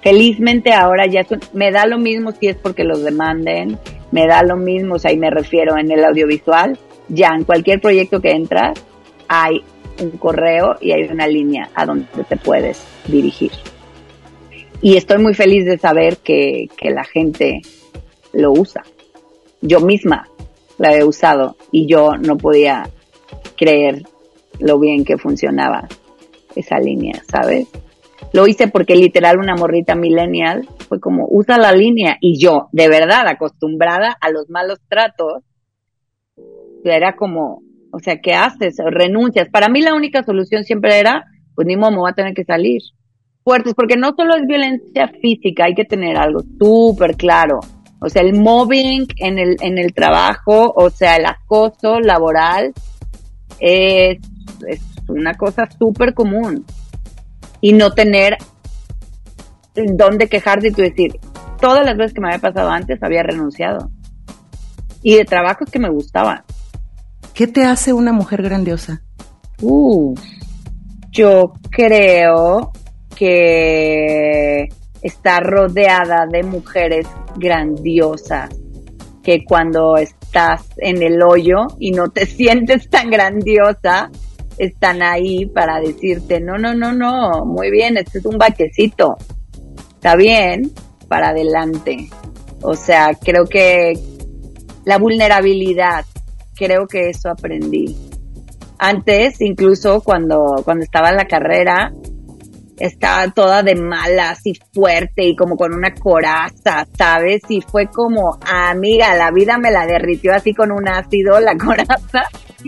Speaker 6: Felizmente ahora ya me da lo mismo si es porque los demanden, me da lo mismo, o sea, y me refiero en el audiovisual, ya en cualquier proyecto que entras hay un correo y hay una línea a donde te puedes dirigir. Y estoy muy feliz de saber que la gente lo usa. Yo misma la he usado y yo no podía creer lo bien que funcionaba esa línea, ¿sabes? Lo hice porque literal una morrita millennial fue como, usa la línea. Y yo, de verdad, acostumbrada a los malos tratos, era como, o sea, ¿qué haces? Renuncias. Para mí la única solución siempre era, pues ni modo, me voy a tener que salir. Fuertes, porque no solo es violencia física, hay que tener algo súper claro. O sea, el mobbing en el trabajo, o sea, el acoso laboral es una cosa súper común. Y no tener dónde quejarte y tú decir, todas las veces que me había pasado antes había renunciado. Y de trabajos que me gustaban.
Speaker 3: ¿Qué te hace una mujer grandiosa?
Speaker 6: Yo creo que está rodeada de mujeres grandiosas, que cuando estás en el hoyo y no te sientes tan grandiosa, están ahí para decirte, no, muy bien, este es un baquecito, está bien, para adelante. O sea, creo que la vulnerabilidad, creo que eso aprendí. Antes, incluso cuando estaba en la carrera, estaba toda de malas y fuerte y como con una coraza, ¿sabes? Y fue como, amiga, la vida me la derritió así con un ácido, la coraza.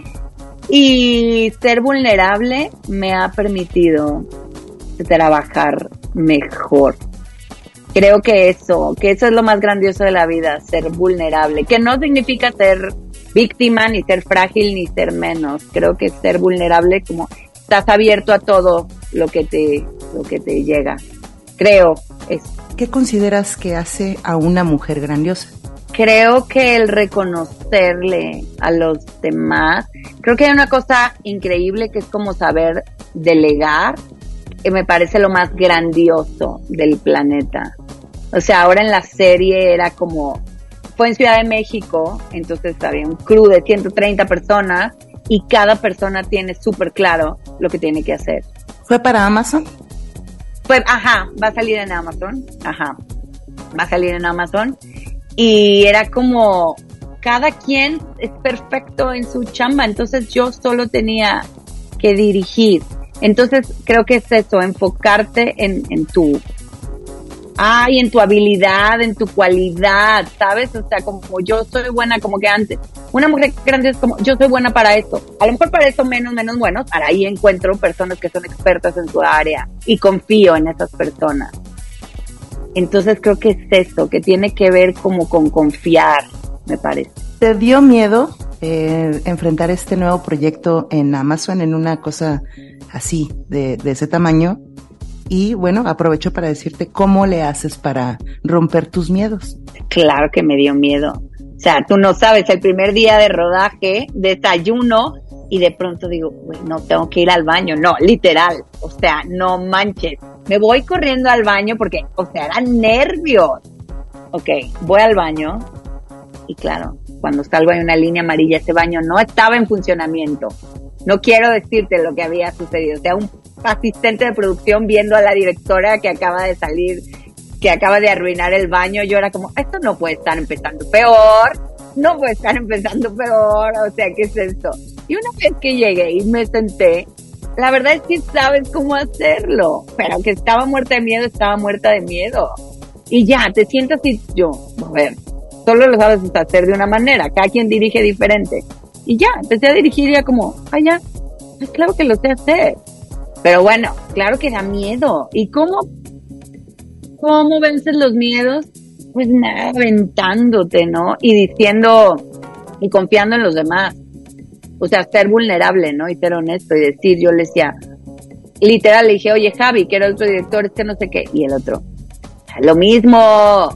Speaker 6: Y ser vulnerable me ha permitido trabajar mejor. Creo que eso es lo más grandioso de la vida, ser vulnerable. Que no significa ser víctima, ni ser frágil, ni ser menos. Creo que ser vulnerable como estás abierto a todo lo que te llega. Creo eso.
Speaker 3: ¿Qué consideras que hace a una mujer grandiosa?
Speaker 6: Creo que el reconocerle a los demás, creo que hay una cosa increíble que es como saber delegar, que me parece lo más grandioso del planeta. O sea, ahora en la serie era como, fue en Ciudad de México, entonces había un crew de 130 personas y cada persona tiene súper claro lo que tiene que hacer.
Speaker 3: ¿Fue para Amazon?
Speaker 6: Pues, va a salir en Amazon, va a salir en Amazon. Y era como, cada quien es perfecto en su chamba, entonces yo solo tenía que dirigir. Entonces creo que es eso, enfocarte en tu habilidad, en tu cualidad, ¿sabes? O sea, como yo soy buena, como que antes, una mujer grande es como, yo soy buena para esto. A lo mejor para eso menos buenos, para ahí encuentro personas que son expertas en su área y confío en esas personas. Entonces creo que es eso, que tiene que ver como con confiar, me parece.
Speaker 3: ¿Te dio miedo enfrentar este nuevo proyecto en Amazon en una cosa así, de ese tamaño? Y bueno, aprovecho para decirte cómo le haces para romper tus miedos.
Speaker 6: Claro que me dio miedo. O sea, tú no sabes, el primer día de rodaje, desayuno y de pronto digo, no, tengo que ir al baño. No, literal, o sea, no manches. Me voy corriendo al baño porque, o sea, eran nervios. Ok, voy al baño y claro, cuando salgo hay una línea amarilla, ese baño no estaba en funcionamiento. No quiero decirte lo que había sucedido. O sea, un asistente de producción viendo a la directora que acaba de salir, que acaba de arruinar el baño. Yo era como, esto no puede estar empezando peor. O sea, ¿qué es esto? Y una vez que llegué y me senté, la verdad es que sabes cómo hacerlo. Pero que estaba muerta de miedo. Y ya, te sientas y yo, a ver, solo lo sabes hacer de una manera. Cada quien dirige diferente. Y ya, empecé a dirigir y ya como, ya, pues claro que lo sé hacer. Pero bueno, claro que da miedo. ¿Y cómo vences los miedos? Pues nada, aventándote, ¿no? Y diciendo, y confiando en los demás. O sea, ser vulnerable, ¿no? Y ser honesto y decir, yo le decía, literal, le dije, oye, Javi, que era otro director, no sé qué. Y el otro, lo mismo,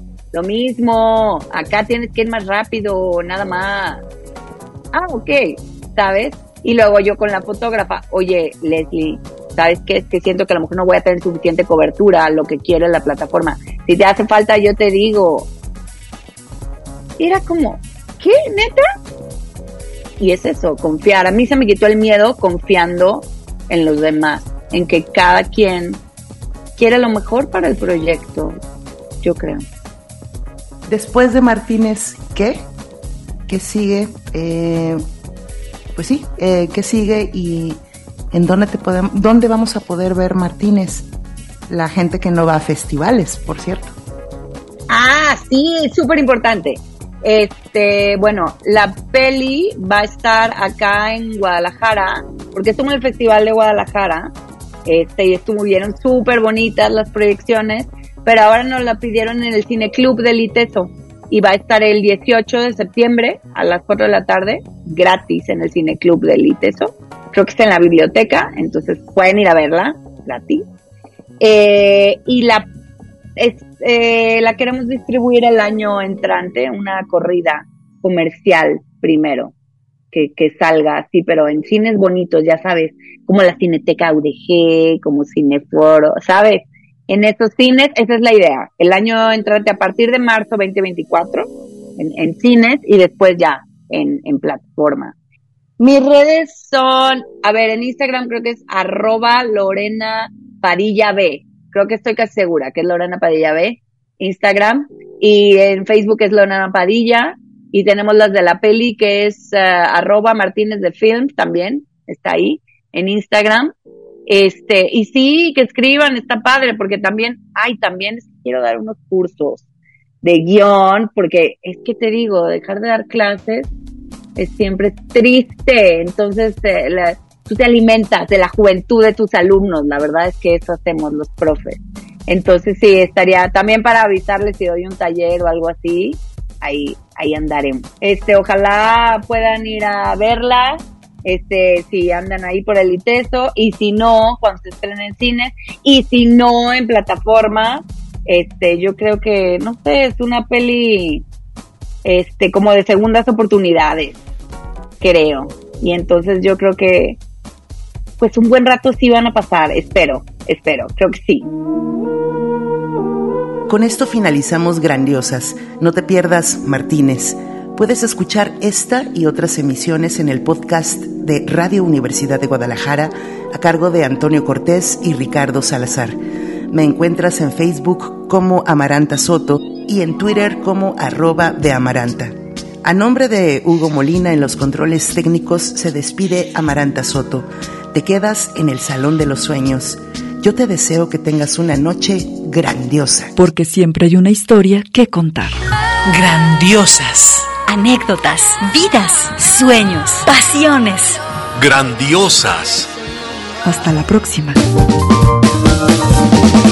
Speaker 6: acá tienes que ir más rápido, nada más. Ok, ¿sabes? Y luego yo con la fotógrafa, oye, Leslie, ¿sabes qué? Es que siento que a lo mejor no voy a tener suficiente cobertura a lo que quiere la plataforma. Si te hace falta, yo te digo. Era como, ¿qué? ¿Neta? Y es eso, confiar. A mí se me quitó el miedo confiando en los demás, en que cada quien quiere lo mejor para el proyecto, yo creo.
Speaker 3: Después de Martínez, ¿qué? ¿Qué sigue? Pues sí, ¿qué sigue y en dónde vamos a poder ver Martínez? La gente que no va a festivales, por cierto.
Speaker 6: Ah, sí, súper importante. Bueno, la peli va a estar acá en Guadalajara, porque estuvo en el Festival de Guadalajara, y estuvieron súper bonitas las proyecciones, pero ahora nos la pidieron en el Cineclub del ITESO, y va a estar el 18 de septiembre a las 4 de la tarde, gratis en el Cineclub del ITESO. Creo que está en la biblioteca, entonces pueden ir a verla, gratis. Y la queremos distribuir el año entrante, una corrida comercial primero, que salga así, pero en cines bonitos, ya sabes, como la Cineteca UDG, como Cineforo, ¿sabes? En esos cines, esa es la idea, el año entrante a partir de marzo 2024, en cines y después ya en plataforma. Mis redes son, en Instagram creo que es @LorenaPadillaB. Creo que estoy casi segura que es Lorena Padilla B, Instagram, y en Facebook es Lorena Padilla, y tenemos las de la peli que es @Martínez de Film, también está ahí en Instagram. Y sí, que escriban, está padre, porque también quiero dar unos cursos de guión, porque es que te digo, dejar de dar clases es siempre triste, entonces tú te alimentas de la juventud de tus alumnos, la verdad es que eso hacemos los profes. Entonces sí, estaría también para avisarles si doy un taller o algo así, ahí andaremos. Ojalá puedan ir a verla, si andan ahí por el ITESO, y si no, cuando se estrenen en cines, y si no en plataforma, yo creo que, no sé, es una peli, como de segundas oportunidades, creo. Y entonces yo creo que pues un buen rato sí van a pasar, espero, creo que sí.
Speaker 3: Con esto finalizamos Grandiosas. No te pierdas Martínez. Puedes escuchar esta y otras emisiones en el podcast de Radio Universidad de Guadalajara a cargo de Antonio Cortés y Ricardo Salazar. Me encuentras en Facebook como Amaranta Soto y en Twitter como @deamaranta. A nombre de Hugo Molina en los controles técnicos se despide Amaranta Soto. Te quedas en el Salón de los Sueños. Yo te deseo que tengas una noche grandiosa.
Speaker 2: Porque siempre hay una historia que contar.
Speaker 1: Grandiosas.
Speaker 9: Anécdotas, vidas, sueños, pasiones.
Speaker 10: Grandiosas.
Speaker 2: Hasta la próxima.